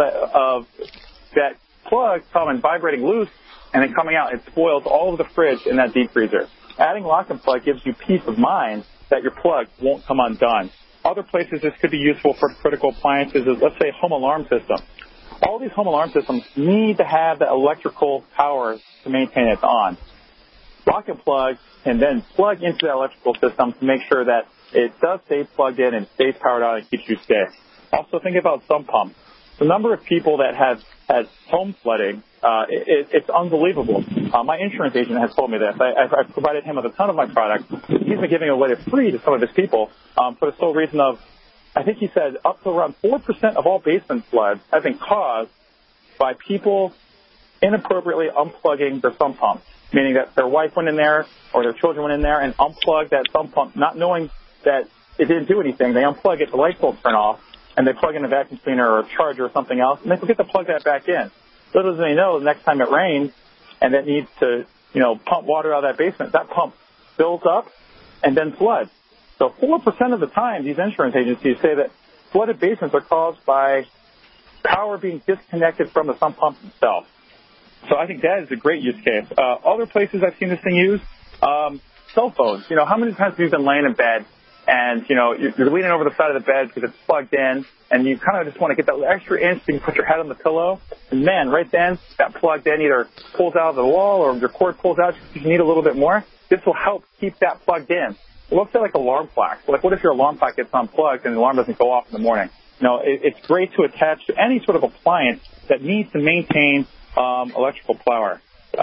Speaker 21: that plugs come and vibrating loose, and then coming out, it spoils all of the fridge in that deep freezer. Adding Lock and Plug gives you peace of mind that your plug won't come undone. Other places this could be useful for critical appliances is, let's say, home alarm system. All these home alarm systems need to have the electrical power to maintain it on. Lock and Plug can then plug into that electrical system to make sure that it does stay plugged in and stays powered on and keeps you safe. Also, think about sump pumps. The number of people that have had home flooding, it's unbelievable. My insurance agent has told me this. I've provided him with a ton of my products. He's been giving away for free to some of his people for the sole reason of, I think he said, up to around 4% of all basement floods have been caused by people inappropriately unplugging their sump pump, meaning that their wife went in there or their children went in there and unplugged that sump pump, not knowing that it didn't do anything. They unplug it, the light bulbs turn off, and they plug in a vacuum cleaner or a charger or something else, and they forget to plug that back in. Little do they know, the next time it rains and it needs to, pump water out of that basement, that pump fills up and then floods. So 4% of the time, these insurance agencies say that flooded basements are caused by power being disconnected from the sump pump itself. So I think that is a great use case. Other places I've seen this thing used, cell phones. How many times have you been laying in bed and, you're leaning over the side of the bed because it's plugged in, and you kind of just want to get that extra inch so you can put your head on the pillow. And, man, right then, that plugged in either pulls out of the wall or your cord pulls out because you need a little bit more. This will help keep that plugged in. It looks like alarm clock. Like, what if your alarm clock gets unplugged and the alarm doesn't go off in the morning? It's great to attach to any sort of appliance that needs to maintain electrical power.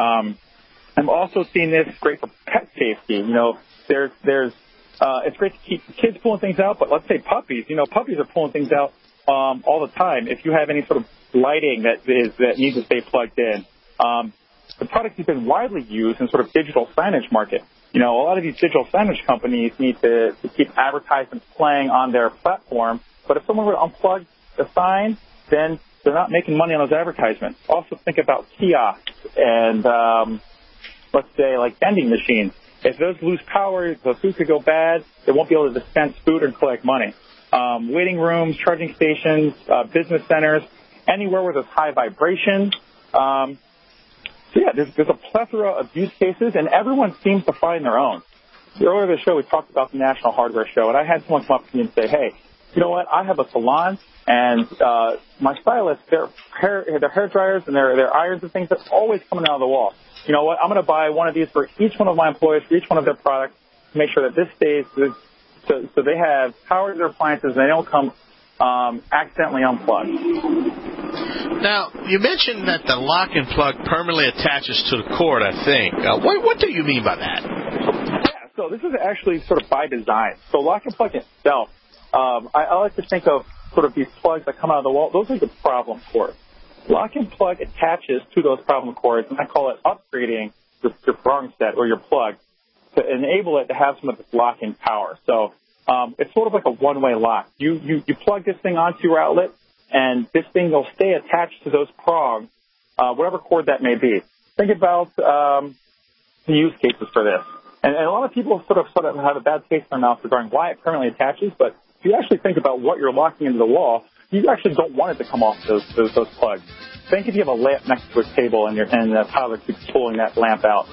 Speaker 21: I'm also seeing this great for pet safety. It's great to keep kids pulling things out, but let's say puppies. Puppies are pulling things out all the time. If you have any sort of lighting that needs to stay plugged in, the product has been widely used in sort of digital signage market. A lot of these digital signage companies need to keep advertisements playing on their platform, but if someone were to unplug the sign, then they're not making money on those advertisements. Also think about kiosks and, let's say, like vending machines. If those lose power, the food could go bad. They won't be able to dispense food and collect money. Waiting rooms, charging stations, business centers, anywhere where there's high vibration. There's a plethora of use cases, and everyone seems to find their own. Earlier in the show, we talked about the National Hardware Show, and I had someone come up to me and say, hey, you know what, I have a salon, and my stylists, their hair dryers and their irons and things are always coming out of the wall. You know what, I'm going to buy one of these for each one of my employees, for each one of their products, to make sure that this stays, so they have power to their appliances and they don't come accidentally unplugged.
Speaker 7: Now, you mentioned that the Lock and Plug permanently attaches to the cord, I think. What do you mean by that?
Speaker 21: Yeah, so this is actually sort of by design. So Lock and Plug itself, I like to think of sort of these plugs that come out of the wall. Those are the problem cords. Lock and Plug attaches to those problem cords, and I call it upgrading your prong set or your plug to enable it to have some of this locking power. So it's sort of like a one-way lock. You plug this thing onto your outlet, and this thing will stay attached to those prongs, whatever cord that may be. Think about the use cases for this. And a lot of people sort of have a bad taste in their mouth regarding why it permanently attaches, but if you actually think about what you're locking into the wall, you actually don't want it to come off those plugs. Think if you have a lamp next to a table and the toddler keeps pulling that lamp out.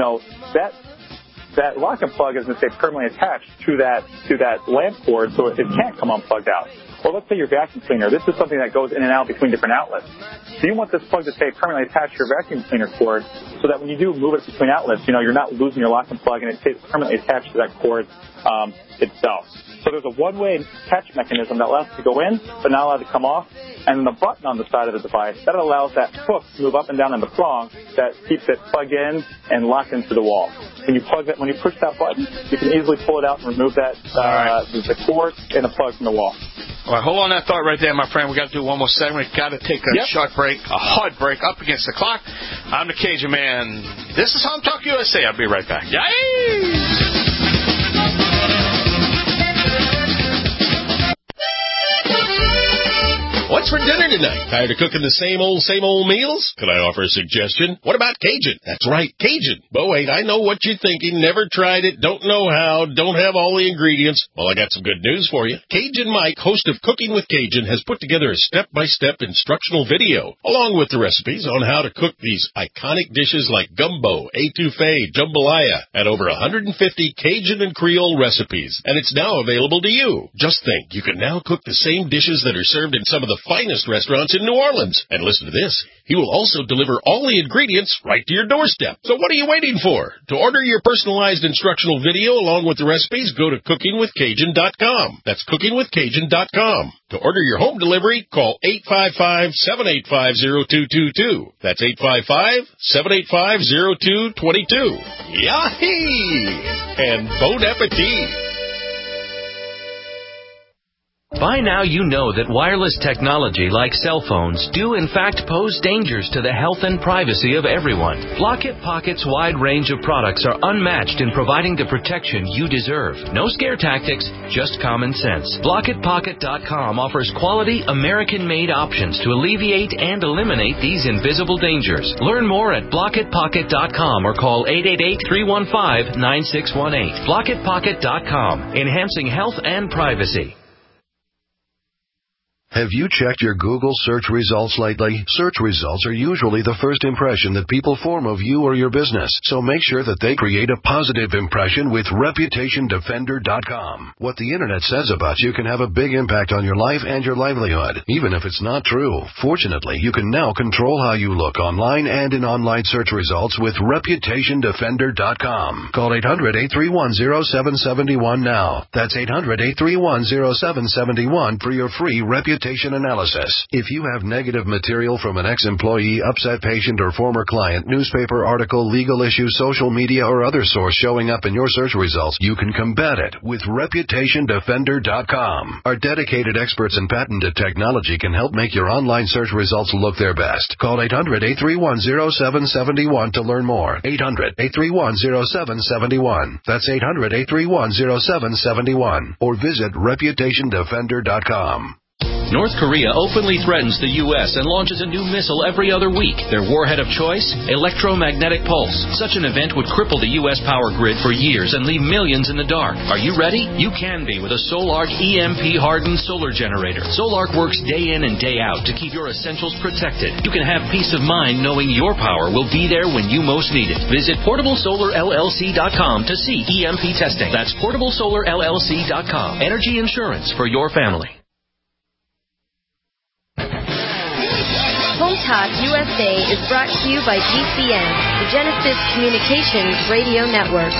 Speaker 21: That lock and plug is going to stay permanently attached to that lamp cord, so it can't come unplugged out. Well, let's say your vacuum cleaner. This is something that goes in and out between different outlets. So you want this plug to stay permanently attached to your vacuum cleaner cord so that when you do move it between outlets, you're not losing your lock and plug, and it stays permanently attached to that cord itself. So there's a one-way catch mechanism that allows it to go in, but not allowed to come off. And then the button on the side of the device, that allows that hook to move up and down in the prong that keeps it plugged in and locked into the wall. When you push that button, you can easily pull it out and remove that the cord and the plug from the wall.
Speaker 7: All right, hold on that thought right there, my friend. We got to do one more segment. We've got to take a short break, a hard break, up against the clock. I'm the Cajun Man. This is Home Talk USA. I'll be right back. Yay!
Speaker 6: What's for dinner tonight? Tired of cooking the same old meals? Could I offer a suggestion? What about Cajun? That's right, Cajun. But wait, I know what you're thinking. Never tried it, don't know how, don't have all the ingredients. Well, I got some good news for you. Cajun Mike, host of Cooking with Cajun, has put together a step-by-step instructional video, along with the recipes on how to cook these iconic dishes like gumbo, etouffee, jambalaya, and over 150 Cajun and Creole recipes. And it's now available to you. Just think, you can now cook the same dishes that are served in some of the finest restaurants in New Orleans. And listen to this. He will also deliver all the ingredients right to your doorstep. So what are you waiting for? To order your personalized instructional video along with the recipes, go to cookingwithcajun.com. That's cookingwithcajun.com. To order your home delivery, call 855-785-0222. That's 855-785-0222. Yahee! And bon appetit!
Speaker 20: By now you know that wireless technology like cell phones do in fact pose dangers to the health and privacy of everyone. Block-It Pocket's wide range of products are unmatched in providing the protection you deserve. No scare tactics, just common sense. BlockItPocket.com offers quality American-made options to alleviate and eliminate these invisible dangers. Learn more at BlockItPocket.com or call 888-315-9618. BlockItPocket.com, enhancing health and privacy.
Speaker 3: Have you checked your Google search results lately? Search results are usually the first impression that people form of you or your business, so make sure that they create a positive impression with ReputationDefender.com. What the Internet says about you can have a big impact on your life and your livelihood, even if it's not true. Fortunately, you can now control how you look online and in online search results with ReputationDefender.com. Call 800-831-0771 now. That's 800-831-0771 for your free reputation analysis. If you have negative material from an ex-employee, upset patient, or former client, newspaper article, legal issue, social media, or other source showing up in your search results, you can combat it with ReputationDefender.com. Our dedicated experts in patented technology can help make your online search results look their best. Call 800-831-0771 to learn more. 800-831-0771. That's 800-831-0771. Or visit ReputationDefender.com.
Speaker 20: North Korea openly threatens the U.S. and launches a new missile every other week. Their warhead of choice? Electromagnetic pulse. Such an event would cripple the U.S. power grid for years and leave millions in the dark. Are you ready? You can be with a Solark EMP-hardened solar generator. Solark works day in and day out to keep your essentials protected. You can have peace of mind knowing your power will be there when you most need it. Visit PortableSolarLLC.com to see EMP testing. That's PortableSolarLLC.com. Energy insurance for your family.
Speaker 16: Home Talk USA is brought to you by GCN, the Genesis Communications Radio Network.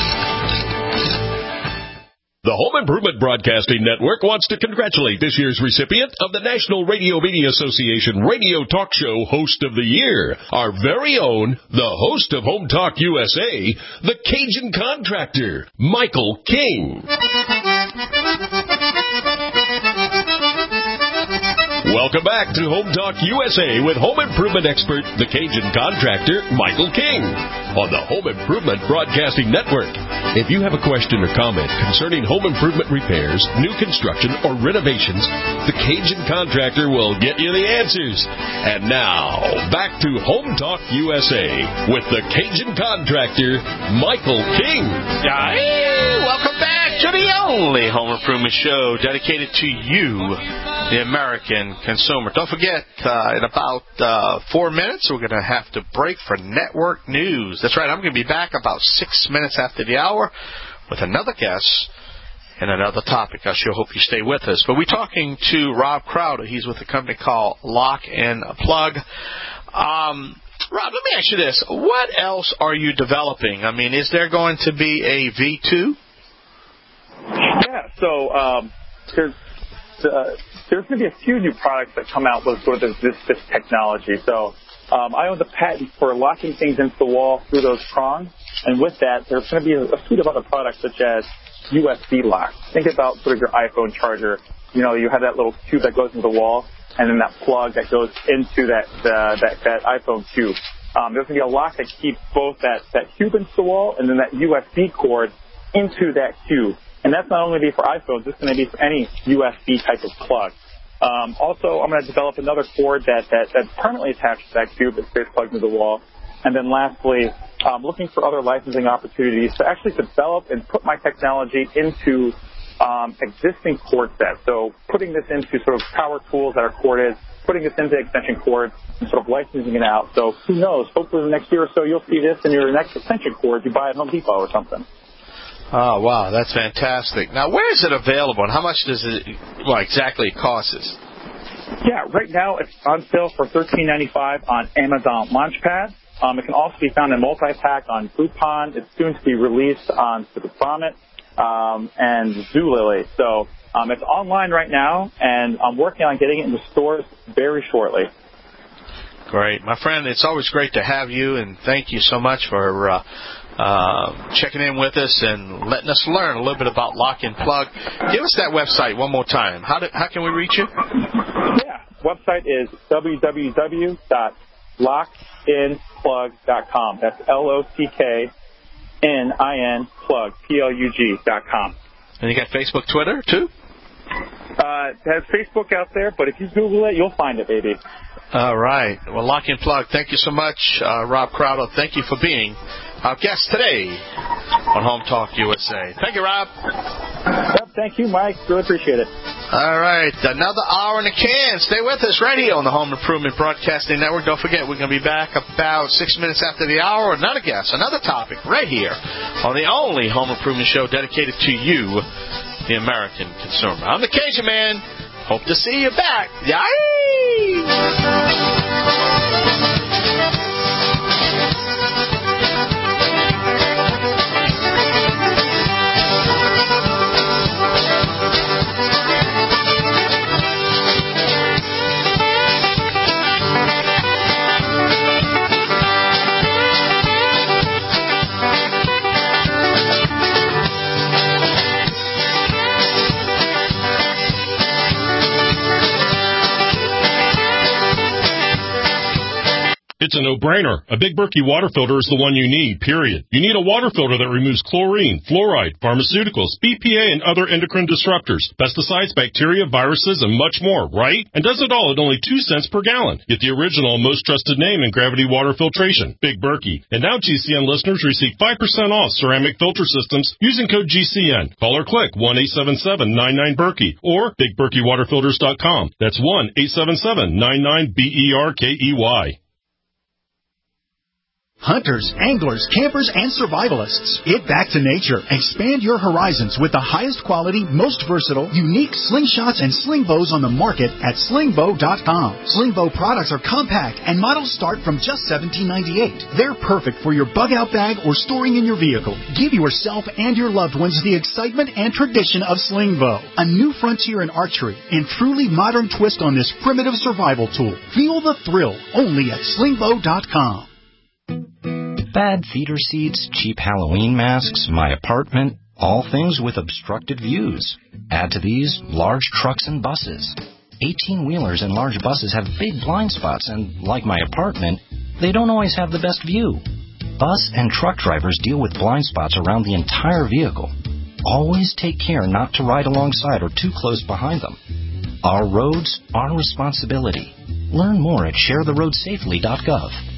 Speaker 6: The Home Improvement Broadcasting Network wants to congratulate this year's recipient of the National Radio Media Association Radio Talk Show Host of the Year, our very own, the host of Home Talk USA, the Cajun Contractor, Michael King. Welcome back to Home Talk USA with home improvement expert, the Cajun contractor, Michael King, on the Home Improvement Broadcasting Network. If you have a question or comment concerning home improvement repairs, new construction, or renovations, the Cajun contractor will get you the answers. And now, back to Home Talk USA with the Cajun contractor, Michael King.
Speaker 7: Hey, welcome back to the only home improvement show dedicated to you, the American consumer. Don't forget, in about 4 minutes, we're going to have to break for network news. That's right, I'm going to be back about 6 minutes after the hour with another guest and another topic. I sure hope you stay with us. But we're talking to Rob Crowder. He's with a company called Lock and Plug. Rob, let me ask you this. What else are you developing? I mean, is there going to be a V2?
Speaker 21: Yeah, so there's going to be a few new products that come out with sort of this technology. So I own the patent for locking things into the wall through those prongs. And with that, there's going to be a suite of other products such as USB lock. Think about sort of your iPhone charger. You know, you have that little tube that goes into the wall, and then that plug that goes into that iPhone cube. There's going to be a lock that keeps both that cube into the wall and then that USB cord into that cube. And that's not only going to be for iPhones, it's going to be for any USB type of plug. Also, I'm going to develop another cord that's permanently attached to that cube that stays plugged into the wall. And then lastly, looking for other licensing opportunities to actually develop and put my technology into existing cord sets. So putting this into sort of power tools that are corded, putting this into extension cords, and sort of licensing it out. So who knows? Hopefully the next year or so you'll see this in your next extension cord you buy at Home Depot or something.
Speaker 7: Oh, wow, that's fantastic. Now, where is it available, and how much does it, exactly cost us?
Speaker 21: Yeah, right now it's on sale for $13.95 on Amazon Launchpad. It can also be found in multi-pack on Groupon. It's soon to be released on Vomit and Zulily. So it's online right now, and I'm working on getting it into stores very shortly.
Speaker 7: Great. My friend, it's always great to have you, and thank you so much for checking in with us and letting us learn a little bit about Lock and Plug. Give us that website one more time. How can we reach you?
Speaker 21: Yeah, website is www.lockinplug.com. That's LOCKNIN plug, PLUG.com.
Speaker 7: And you got Facebook, Twitter, too?
Speaker 21: It has Facebook out there, but if you Google it, you'll find it, baby.
Speaker 7: All right. Well, Lock and Plug, thank you so much. Rob Crowder, thank you for being our guest today on Home Talk USA. Thank you, Rob.
Speaker 21: Yep, thank you, Mike. Really appreciate it.
Speaker 7: All right. Another hour in the can. Stay with us right here on the Home Improvement Broadcasting Network. Don't forget, we're going to be back about 6 minutes after the hour. Another guest, another topic right here on the only home improvement show dedicated to you, the American consumer. I'm the Cajun Man. Hope to see you back. Yay!
Speaker 2: It's a no-brainer. A Big Berkey water filter is the one you need, period. You need a water filter that removes chlorine, fluoride, pharmaceuticals, BPA, and other endocrine disruptors, pesticides, bacteria, viruses, and much more, right? And does it all at only 2 cents per gallon. Get the original, most trusted name in gravity water filtration, Big Berkey. And now GCN listeners receive 5% off ceramic filter systems using code GCN. Call or click 1-877-99-BERKEY or BigBerkeyWaterFilters.com. That's 1-877-99-BERKEY.
Speaker 18: Hunters, anglers, campers, and survivalists, get back to nature. Expand your horizons with the highest quality, most versatile, unique slingshots and sling bows on the market at slingbow.com. Slingbow products are compact and models start from just $17.98. They're perfect for your bug out bag or storing in your vehicle. Give yourself and your loved ones the excitement and tradition of Slingbow, a new frontier in archery and truly modern twist on this primitive survival tool. Feel the thrill only at slingbow.com.
Speaker 4: Bad theater seats, cheap Halloween masks, my apartment, all things with obstructed views. Add to these large trucks and buses. 18-wheelers and large buses have big blind spots, and like my apartment, they don't always have the best view. Bus and truck drivers deal with blind spots around the entire vehicle. Always take care not to ride alongside or too close behind them. Our roads, our responsibility. Learn more at sharetheroadsafely.gov.